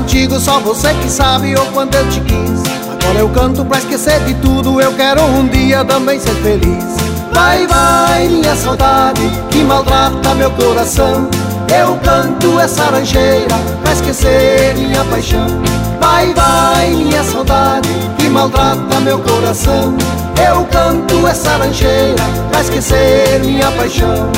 contigo, só você que sabe o quanto eu te quis. Agora eu canto pra esquecer de tudo, eu quero um dia também ser feliz. Vai, vai, minha saudade, que maltrata meu coração. Eu canto essa rancheira pra esquecer minha paixão. Vai, vai, minha saudade, que maltrata meu coração. Eu canto essa rancheira pra esquecer minha paixão.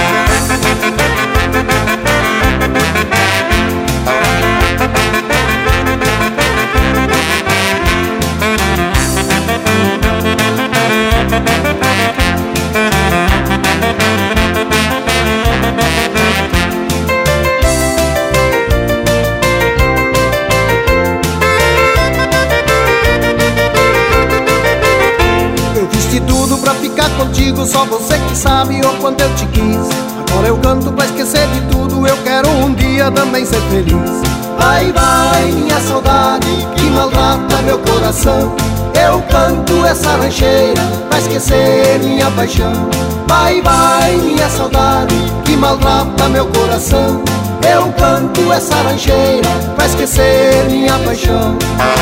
Pra ficar contigo, só você que sabe o quanto eu te quis. Agora eu canto pra esquecer de tudo, eu quero um dia também ser feliz. Vai, vai, minha saudade, que maltrata meu coração. Eu canto essa rancheira pra esquecer minha paixão. Vai, vai, minha saudade, que maltrata meu coração. Eu canto essa rancheira pra esquecer minha paixão.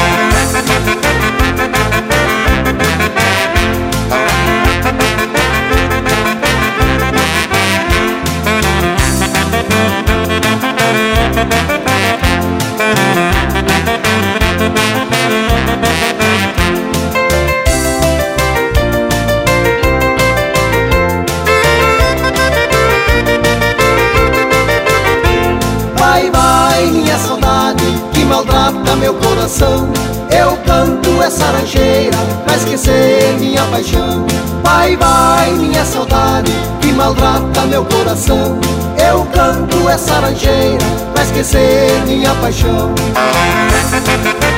Vai, vai, minha saudade, que maltrata meu coração. Eu canto essa rancheira pra esquecer minha paixão. Vai, vai, minha saudade, que maltrata meu coração. Eu canto essa rancheira pra esquecer minha paixão.